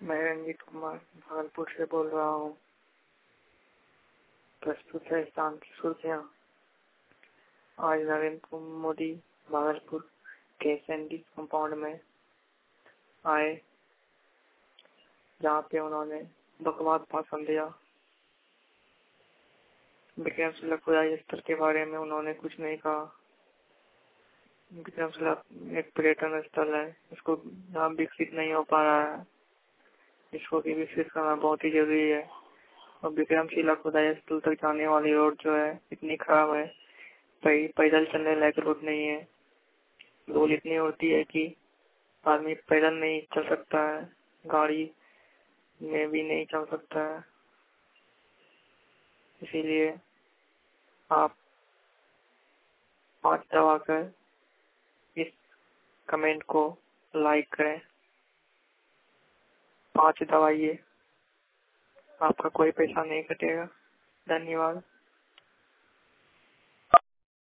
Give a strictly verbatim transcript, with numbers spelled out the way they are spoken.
मैं रंजीत कुमार भागलपुर से बोल रहा हूँ। प्रस्तुत है स्थान की सुर्खियाँ। आज नरेंद्र मोदी भागलपुर के एसएनडी कंपाउंड में आए, जहाँ पे उन्होंने बकवास भाषण दिया। विक्रमशिला खुदाई स्थल के बारे में उन्होंने कुछ नहीं कहा। विक्रमशिला एक पर्यटन स्थल है, इसको यहाँ विकसित नहीं हो पा रहा है, इसको भी विकसित करना बहुत ही जरूरी है। और विक्रमशिला खुदाई स्थल तक जाने वाली रोड जो है इतनी खराब है, पैदल चलने लायक रोड नहीं है। धूल इतनी होती है कि आदमी पैदल नहीं चल सकता है, गाड़ी में भी नहीं चल सकता है। इसीलिए आप पांच दबाकर इस कमेंट को लाइक करें। पांच दबाइए, आपका कोई पैसा नहीं कटेगा। धन्यवाद।